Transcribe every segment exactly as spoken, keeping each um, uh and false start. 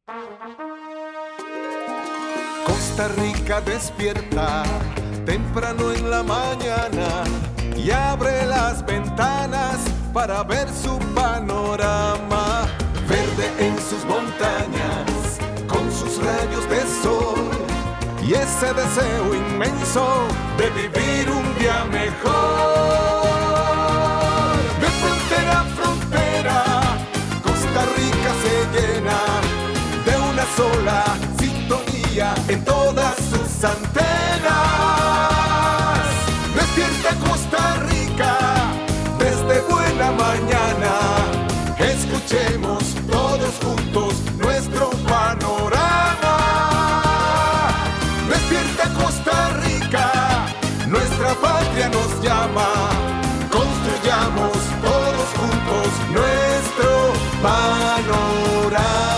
Costa Rica despierta temprano en la mañana y abre las ventanas para ver su panorama. Verde en sus montañas, con sus rayos de sol y ese deseo inmenso de vivir un día mejor. De frontera a frontera, Costa Rica se llena de una sola sintonía en todas sus antenas. Despierta Costa Rica desde buena mañana. Escuchemos todos juntos nuestro panorama. Despierta Costa Rica, nuestra patria nos llama. Construyamos todos juntos nuestro panorama.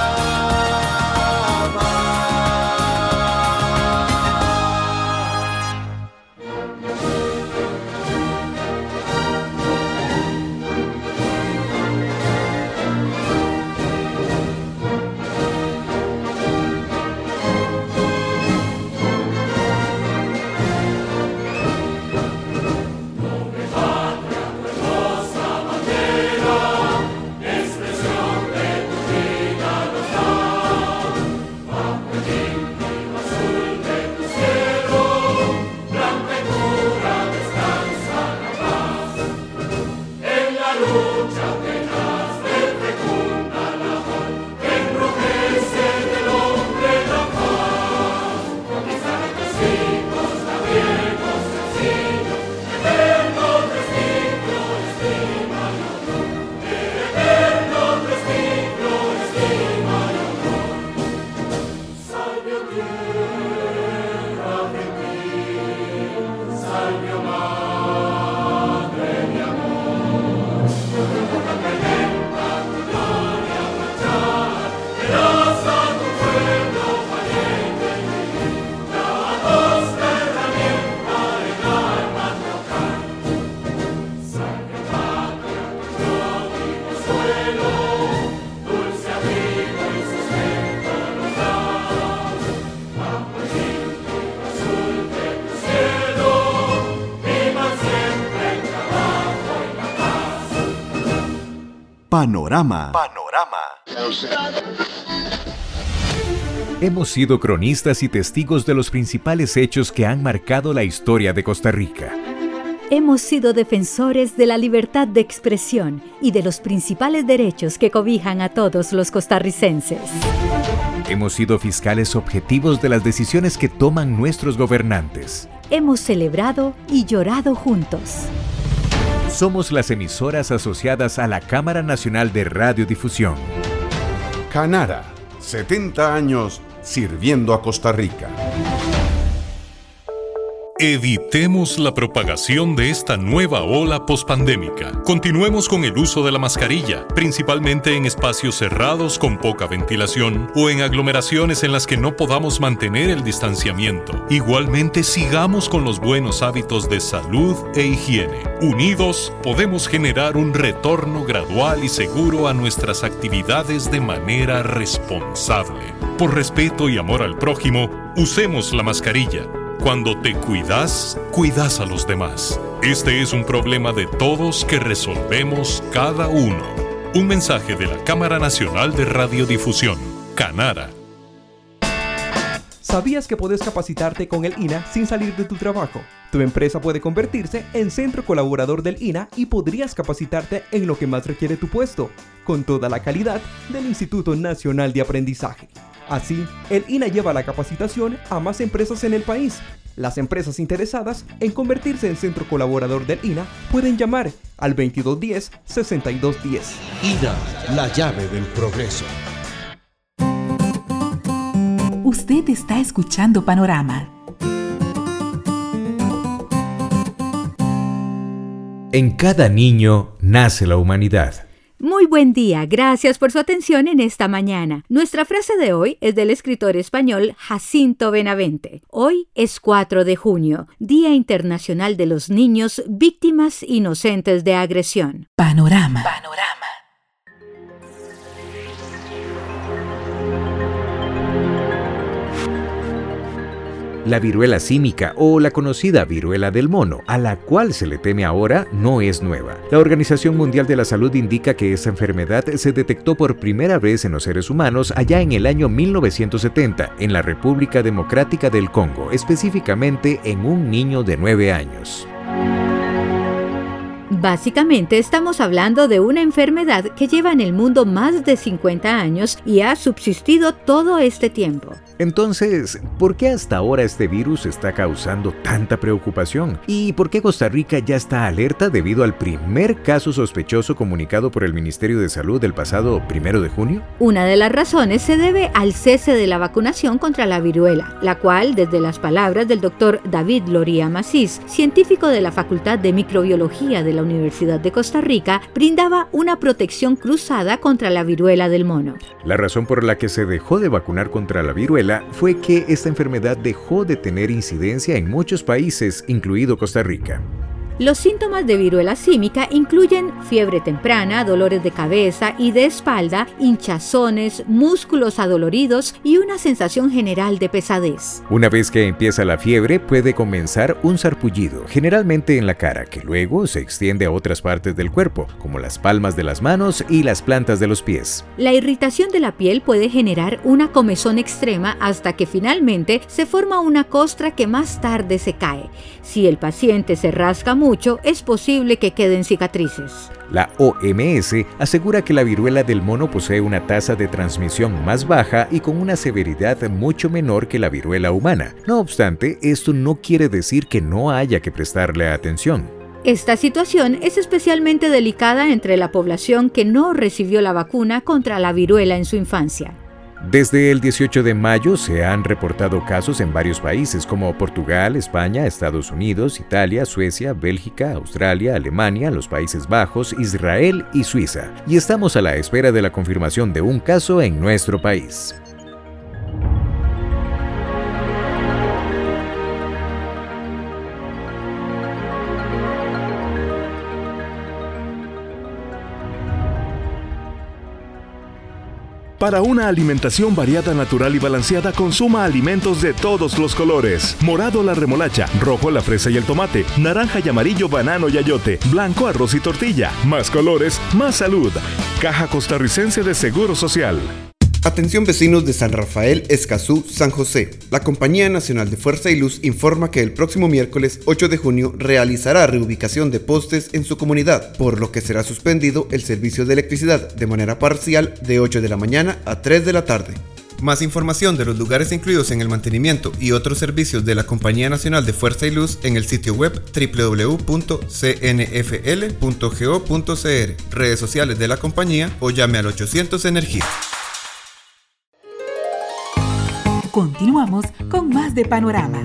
Panorama. Panorama. Hemos sido cronistas y testigos de los principales hechos que han marcado la historia de Costa Rica. Hemos sido defensores de la libertad de expresión y de los principales derechos que cobijan a todos los costarricenses. Hemos sido fiscales objetivos de las decisiones que toman nuestros gobernantes. Hemos celebrado y llorado juntos. Somos las emisoras asociadas a la Cámara Nacional de Radiodifusión. Canara, setenta años sirviendo a Costa Rica. Evitemos la propagación de esta nueva ola pospandémica. Continuemos con el uso de la mascarilla, principalmente en espacios cerrados con poca ventilación o en aglomeraciones en las que no podamos mantener el distanciamiento. Igualmente, sigamos con los buenos hábitos de salud e higiene. Unidos, podemos generar un retorno gradual y seguro a nuestras actividades de manera responsable. Por respeto y amor al prójimo, usemos la mascarilla. Cuando te cuidas, cuidas a los demás. Este es un problema de todos que resolvemos cada uno. Un mensaje de la Cámara Nacional de Radiodifusión, Canara. ¿Sabías que puedes capacitarte con el I N A sin salir de tu trabajo? Tu empresa puede convertirse en centro colaborador del I N A y podrías capacitarte en lo que más requiere tu puesto, con toda la calidad del Instituto Nacional de Aprendizaje. Así, el I N A lleva la capacitación a más empresas en el país. Las empresas interesadas en convertirse en centro colaborador del I N A pueden llamar al veintidós diez, sesenta y dos diez. I N A, la llave del progreso. Usted está escuchando Panorama. En cada niño nace la humanidad. Muy buen día, gracias por su atención en esta mañana. Nuestra frase de hoy es del escritor español Jacinto Benavente. Hoy es cuatro de junio, Día Internacional de los Niños Víctimas Inocentes de Agresión. Panorama. Panorama. La viruela símica o la conocida viruela del mono, a la cual se le teme ahora, no es nueva. La Organización Mundial de la Salud indica que esta enfermedad se detectó por primera vez en los seres humanos allá en el año mil novecientos setenta en la República Democrática del Congo, específicamente en un niño de nueve años. Básicamente estamos hablando de una enfermedad que lleva en el mundo más de cincuenta años y ha subsistido todo este tiempo. Entonces, ¿por qué hasta ahora este virus está causando tanta preocupación? ¿Y por qué Costa Rica ya está alerta debido al primer caso sospechoso comunicado por el Ministerio de Salud el pasado primero de junio? Una de las razones se debe al cese de la vacunación contra la viruela, la cual, desde las palabras del doctor David Loría Macís, científico de la Facultad de Microbiología de la Universidad de Costa Rica, brindaba una protección cruzada contra la viruela del mono. La razón por la que se dejó de vacunar contra la viruela fue que esta enfermedad dejó de tener incidencia en muchos países, incluido Costa Rica. Los síntomas de viruela símica incluyen fiebre temprana, dolores de cabeza y de espalda, hinchazones, músculos adoloridos y una sensación general de pesadez. Una vez que empieza la fiebre, puede comenzar un sarpullido, generalmente en la cara, que luego se extiende a otras partes del cuerpo, como las palmas de las manos y las plantas de los pies. La irritación de la piel puede generar una comezón extrema hasta que finalmente se forma una costra que más tarde se cae. Si el paciente se rasca mucho, es posible que queden cicatrices. La O M S asegura que la viruela del mono posee una tasa de transmisión más baja y con una severidad mucho menor que la viruela humana. No obstante, esto no quiere decir que no haya que prestarle atención. Esta situación es especialmente delicada entre la población que no recibió la vacuna contra la viruela en su infancia. Desde el dieciocho de mayo se han reportado casos en varios países como Portugal, España, Estados Unidos, Italia, Suecia, Bélgica, Australia, Alemania, los Países Bajos, Israel y Suiza. Y estamos a la espera de la confirmación de un caso en nuestro país. Para una alimentación variada, natural y balanceada, consuma alimentos de todos los colores. Morado la remolacha, rojo la fresa y el tomate, naranja y amarillo banano y ayote, blanco arroz y tortilla. Más colores, más salud. Caja Costarricense de Seguro Social. Atención vecinos de San Rafael, Escazú, San José. La Compañía Nacional de Fuerza y Luz informa que el próximo miércoles ocho de junio realizará reubicación de postes en su comunidad, por lo que será suspendido el servicio de electricidad de manera parcial de ocho de la mañana a tres de la tarde. Más información de los lugares incluidos en el mantenimiento y otros servicios de la Compañía Nacional de Fuerza y Luz en el sitio web doble u doble u doble u punto c n f l punto go punto c r, redes sociales de la compañía o llame al ochocientos Energía. Continuamos con más de Panorama.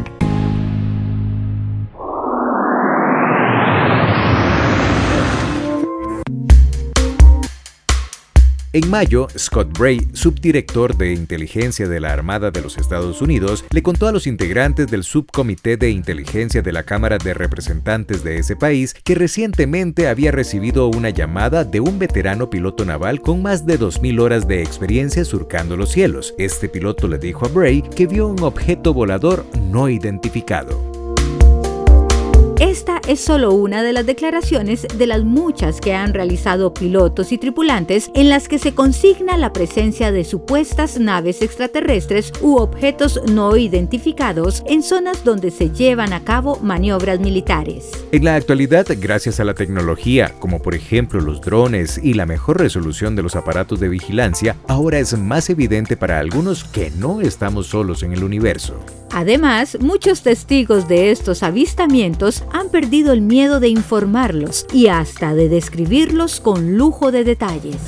En mayo, Scott Bray, subdirector de inteligencia de la Armada de los Estados Unidos, le contó a los integrantes del Subcomité de Inteligencia de la Cámara de Representantes de ese país que recientemente había recibido una llamada de un veterano piloto naval con más de dos mil horas de experiencia surcando los cielos. Este piloto le dijo a Bray que vio un objeto volador no identificado. Esta es solo una de las declaraciones de las muchas que han realizado pilotos y tripulantes en las que se consigna la presencia de supuestas naves extraterrestres u objetos no identificados en zonas donde se llevan a cabo maniobras militares. En la actualidad, gracias a la tecnología, como por ejemplo los drones y la mejor resolución de los aparatos de vigilancia, ahora es más evidente para algunos que no estamos solos en el universo. Además, muchos testigos de estos avistamientos han perdido el miedo de informarlos y hasta de describirlos con lujo de detalles.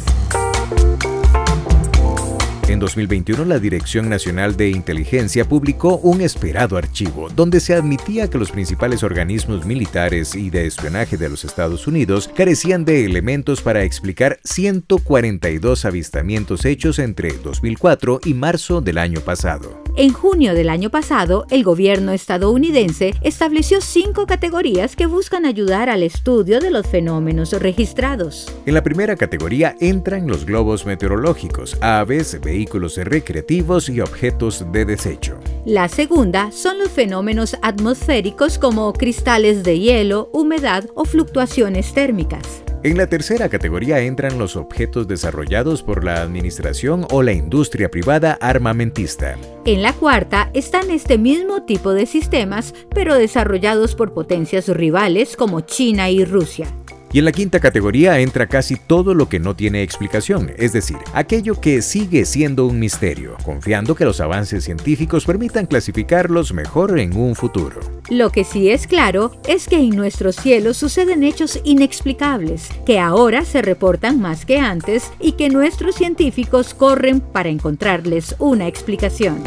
En dos mil veintiuno, la Dirección Nacional de Inteligencia publicó un esperado archivo donde se admitía que los principales organismos militares y de espionaje de los Estados Unidos carecían de elementos para explicar ciento cuarenta y dos avistamientos hechos entre dos mil cuatro y marzo del año pasado. En junio del año pasado, el gobierno estadounidense estableció cinco categorías que buscan ayudar al estudio de los fenómenos registrados. En la primera categoría entran los globos meteorológicos, aves, vehículos, vehículos recreativos y objetos de desecho. La segunda son los fenómenos atmosféricos como cristales de hielo, humedad o fluctuaciones térmicas. En la tercera categoría entran los objetos desarrollados por la administración o la industria privada armamentista. En la cuarta están este mismo tipo de sistemas, pero desarrollados por potencias rivales como China y Rusia. Y en la quinta categoría entra casi todo lo que no tiene explicación, es decir, aquello que sigue siendo un misterio, confiando que los avances científicos permitan clasificarlos mejor en un futuro. Lo que sí es claro es que en nuestros cielos suceden hechos inexplicables, que ahora se reportan más que antes y que nuestros científicos corren para encontrarles una explicación.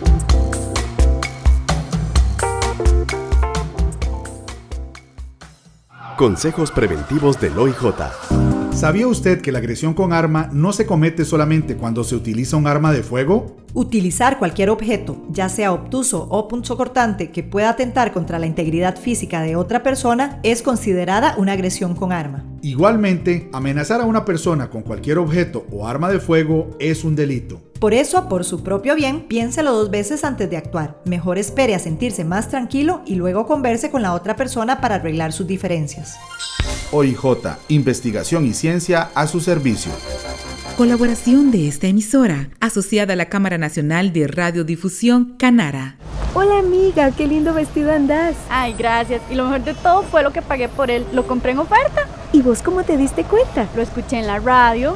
Consejos preventivos del O I J. ¿Sabía usted que la agresión con arma no se comete solamente cuando se utiliza un arma de fuego? Utilizar cualquier objeto, ya sea obtuso o punzocortante, que pueda atentar contra la integridad física de otra persona es considerada una agresión con arma. Igualmente, amenazar a una persona con cualquier objeto o arma de fuego es un delito. Por eso, por su propio bien, piénselo dos veces antes de actuar. Mejor espere a sentirse más tranquilo y luego converse con la otra persona para arreglar sus diferencias. O I J, investigación y ciencia a su servicio. Colaboración de esta emisora, asociada a la Cámara Nacional de Radiodifusión, Canara. Hola amiga, qué lindo vestido andás. Ay, gracias. Y lo mejor de todo fue lo que pagué por él. Lo compré en oferta. ¿Y vos cómo te diste cuenta? Lo escuché en la radio.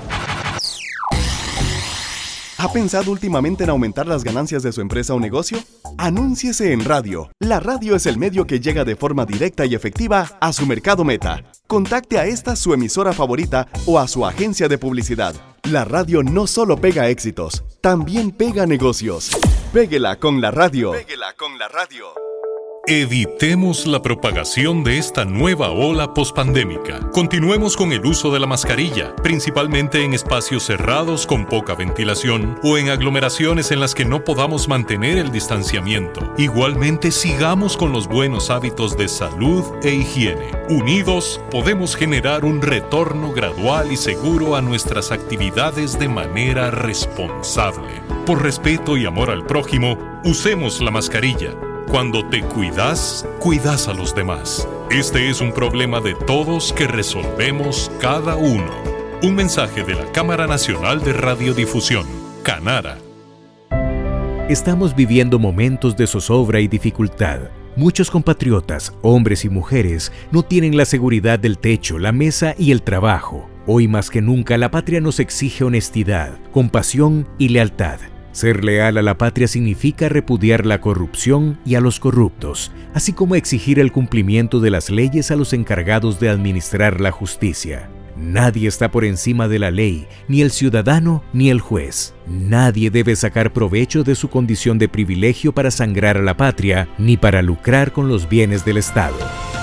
¿Ha pensado últimamente en aumentar las ganancias de su empresa o negocio? Anúnciese en radio. La radio es el medio que llega de forma directa y efectiva a su mercado meta. Contacte a esta su emisora favorita o a su agencia de publicidad. La radio no solo pega éxitos, también pega negocios. Péguela con la radio. Péguela con la radio. Evitemos la propagación de esta nueva ola pospandémica. Continuemos con el uso de la mascarilla, principalmente en espacios cerrados con poca ventilación o en aglomeraciones en las que no podamos mantener el distanciamiento. Igualmente, sigamos con los buenos hábitos de salud e higiene. Unidos, podemos generar un retorno gradual y seguro a nuestras actividades de manera responsable. Por respeto y amor al prójimo, usemos la mascarilla. Cuando te cuidas, cuidas a los demás. Este es un problema de todos que resolvemos cada uno. Un mensaje de la Cámara Nacional de Radiodifusión, Canara. Estamos viviendo momentos de zozobra y dificultad. Muchos compatriotas, hombres y mujeres, no tienen la seguridad del techo, la mesa y el trabajo. Hoy más que nunca la patria nos exige honestidad, compasión y lealtad. Ser leal a la patria significa repudiar la corrupción y a los corruptos, así como exigir el cumplimiento de las leyes a los encargados de administrar la justicia. Nadie está por encima de la ley, ni el ciudadano ni el juez. Nadie debe sacar provecho de su condición de privilegio para sangrar a la patria, ni para lucrar con los bienes del Estado.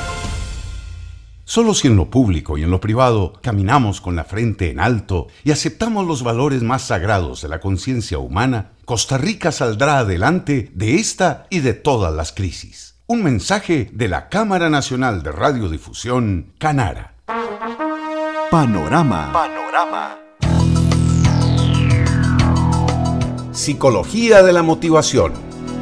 Solo si en lo público y en lo privado caminamos con la frente en alto y aceptamos los valores más sagrados de la conciencia humana, Costa Rica saldrá adelante de esta y de todas las crisis. Un mensaje de la Cámara Nacional de Radiodifusión, Canara. Panorama. Panorama. Psicología de la motivación.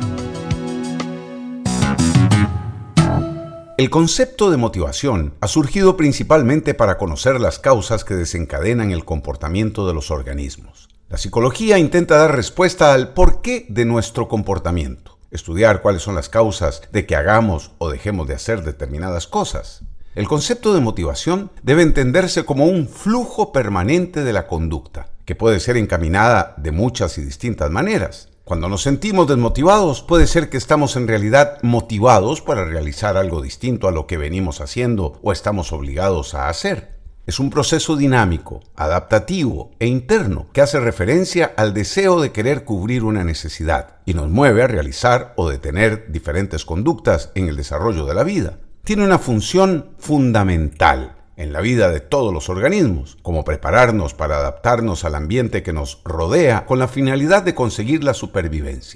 El concepto de motivación ha surgido principalmente para conocer las causas que desencadenan el comportamiento de los organismos. La psicología intenta dar respuesta al porqué de nuestro comportamiento, estudiar cuáles son las causas de que hagamos o dejemos de hacer determinadas cosas. El concepto de motivación debe entenderse como un flujo permanente de la conducta, que puede ser encaminada de muchas y distintas maneras. Cuando nos sentimos desmotivados, puede ser que estamos en realidad motivados para realizar algo distinto a lo que venimos haciendo o estamos obligados a hacer. Es un proceso dinámico, adaptativo e interno que hace referencia al deseo de querer cubrir una necesidad y nos mueve a realizar o detener diferentes conductas en el desarrollo de la vida. Tiene una función fundamental en la vida de todos los organismos, como prepararnos para adaptarnos al ambiente que nos rodea con la finalidad de conseguir la supervivencia.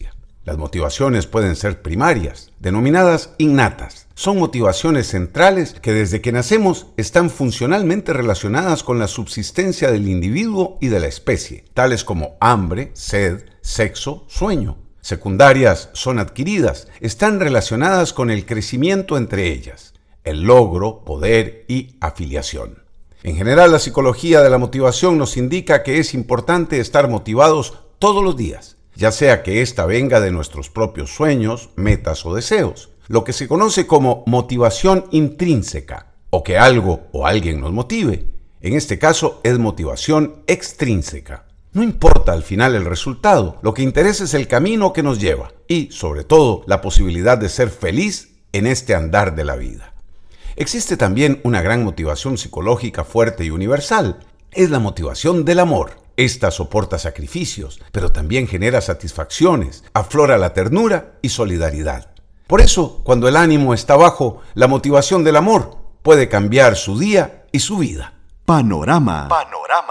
Las motivaciones pueden ser primarias, denominadas innatas. Son motivaciones centrales que desde que nacemos están funcionalmente relacionadas con la subsistencia del individuo y de la especie, tales como hambre, sed, sexo, sueño. Secundarias son adquiridas, están relacionadas con el crecimiento entre ellas, el logro, poder y afiliación. En general, la psicología de la motivación nos indica que es importante estar motivados todos los días, ya sea que ésta venga de nuestros propios sueños, metas o deseos, lo que se conoce como motivación intrínseca, o que algo o alguien nos motive. En este caso es motivación extrínseca. No importa al final el resultado, lo que interesa es el camino que nos lleva y, sobre todo, la posibilidad de ser feliz en este andar de la vida. Existe también una gran motivación psicológica fuerte y universal. Es la motivación del amor. Esta soporta sacrificios, pero también genera satisfacciones, aflora la ternura y solidaridad. Por eso, cuando el ánimo está bajo, la motivación del amor puede cambiar su día y su vida. Panorama. Panorama.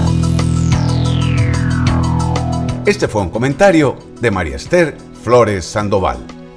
Este fue un comentario de María Esther Flores Sandoval.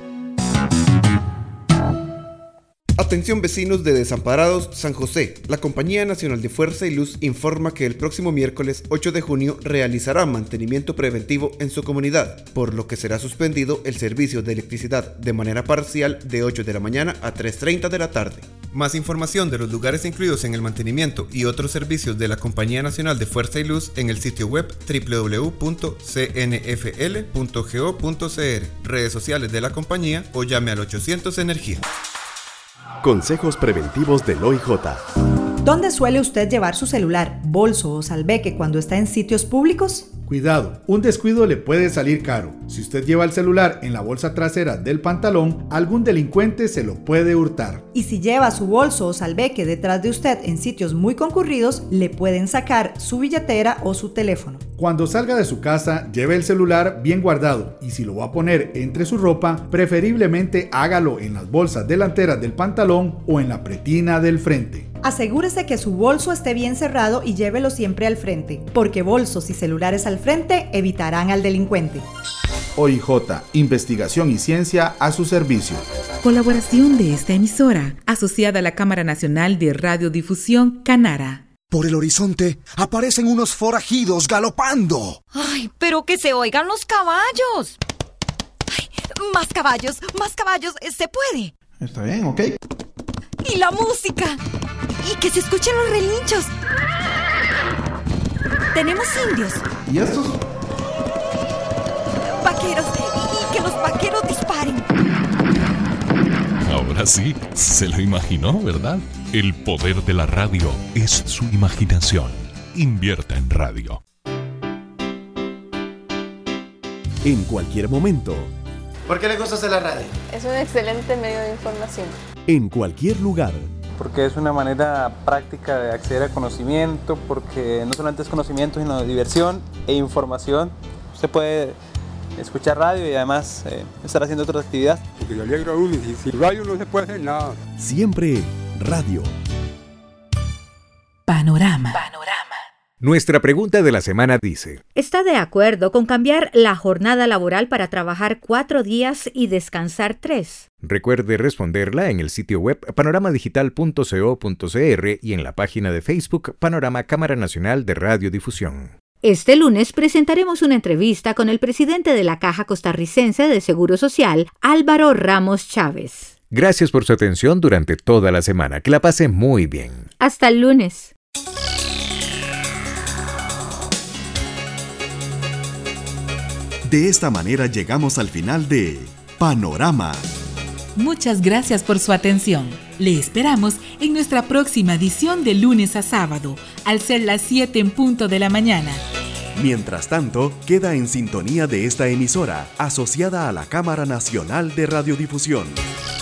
Atención vecinos de Desamparados San José. La Compañía Nacional de Fuerza y Luz informa que el próximo miércoles ocho de junio realizará mantenimiento preventivo en su comunidad, por lo que será suspendido el servicio de electricidad de manera parcial de ocho de la mañana a tres treinta de la tarde. Más información de los lugares incluidos en el mantenimiento y otros servicios de la Compañía Nacional de Fuerza y Luz en el sitio web doble u doble u doble u punto c n f l punto go punto c r, redes sociales de la compañía o llame al ochocientos Energía. Consejos preventivos del O I J. ¿Dónde suele usted llevar su celular, bolso o salveque cuando está en sitios públicos? Cuidado, un descuido le puede salir caro. Si usted lleva el celular en la bolsa trasera del pantalón, algún delincuente se lo puede hurtar. Y si lleva su bolso o salveque detrás de usted en sitios muy concurridos, le pueden sacar su billetera o su teléfono. Cuando salga de su casa, lleve el celular bien guardado y si lo va a poner entre su ropa, preferiblemente hágalo en las bolsas delanteras del pantalón o en la pretina del frente. Asegúrese que su bolso esté bien cerrado y llévelo siempre al frente, porque bolsos y celulares al frente evitarán al delincuente. O I J, investigación y ciencia a su servicio. Colaboración de esta emisora, asociada a la Cámara Nacional de Radiodifusión, Canara. Por el horizonte aparecen unos forajidos galopando. ¡Ay, pero que se oigan los caballos! ¡Ay, más caballos, más caballos! ¡Se puede! Está bien, ok. ¡Y la música! ¡Y que se escuchen los relinchos! ¡Tenemos indios! ¿Y estos? ¡Vaqueros! ¡Y que los vaqueros disparen! Ahora sí, se lo imaginó, ¿verdad? El poder de la radio es su imaginación. Invierta en radio. En cualquier momento. ¿Por qué le gusta hacer la radio? Es un excelente medio de información. En cualquier lugar. Porque es una manera práctica de acceder a conocimiento, porque no solamente es conocimiento, sino diversión e información. Usted puede escuchar radio y además eh, estar haciendo otras actividades. Porque le alegra a uno y sin radio no se puede hacer nada. Siempre radio. Panorama. Panorama. Nuestra pregunta de la semana dice: ¿está de acuerdo con cambiar la jornada laboral para trabajar cuatro días y descansar tres? Recuerde responderla en el sitio web panorama digital punto co punto c r y en la página de Facebook Panorama Cámara Nacional de Radiodifusión. Este lunes presentaremos una entrevista con el presidente de la Caja Costarricense de Seguro Social, Álvaro Ramos Chávez. Gracias por su atención durante toda la semana. Que la pase muy bien. Hasta el lunes. De esta manera llegamos al final de Panorama. Muchas gracias por su atención. Le esperamos en nuestra próxima edición de lunes a sábado, al ser las siete en punto de la mañana. Mientras tanto, queda en sintonía de esta emisora, asociada a la Cámara Nacional de Radiodifusión.